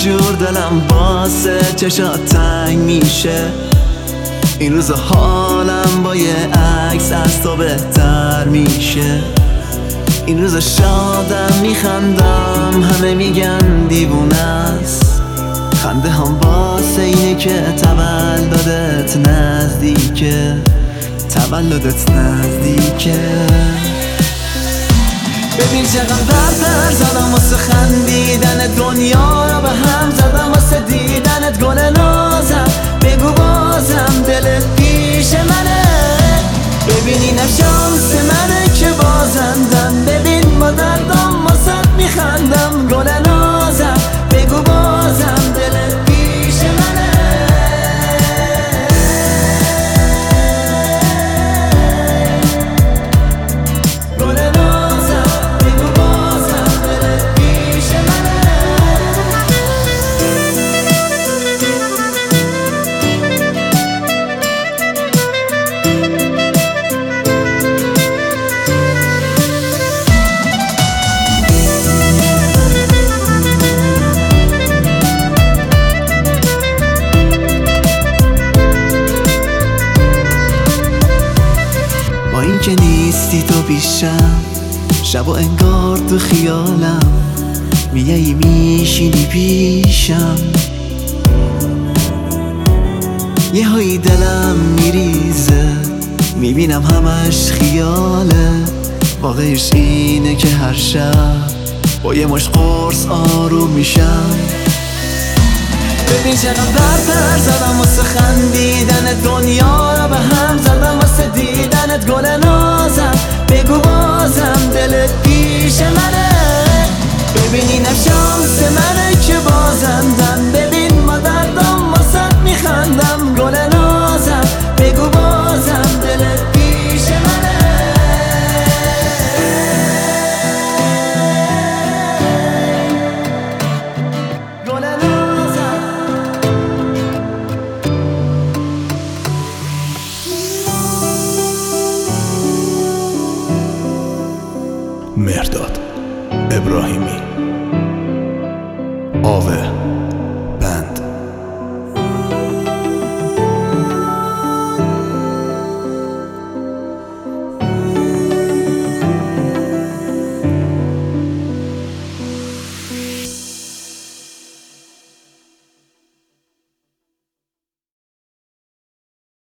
جور دلم واسه چشات تنگ میشه. این روز حالم با یه عکس از تو بهتر میشه. این روز شادم میخندم، همه میگن دیوونه است. خنده هم واسه اینه که تولدت نزدیکه، تولدت نزدیکه. ببین چقدر در زدم واسه خندیدن، دنیا رو به هم زدم واسه دیدنت. گل نازم بگو بازم دلت پیش منه. ببین اینم شانس منه که بازندم. ببین با دردم واسه میخندم. گل نازم بگو بازم دلت پیش منه. این که نیستی تو پیشم، شب و انگار تو خیالم میایی میشینی پیشم. یه هایی دلم میریزه، میبینم همش خیاله. واقعش اینه که هر شب با یه مشت قرص آروم میشم. ببین چقدر در زدم واسه خندیدن، دنیا رو به هم زدم واسه دیدنت. گل نازم بگو بازم دلت پیش منه. ببین اینم شانس منه که بازندم. ببین ما دردم واسه میخندم. گل نازم بگو بازم دلت پیش منه. گل مهرداد ابراهیمی.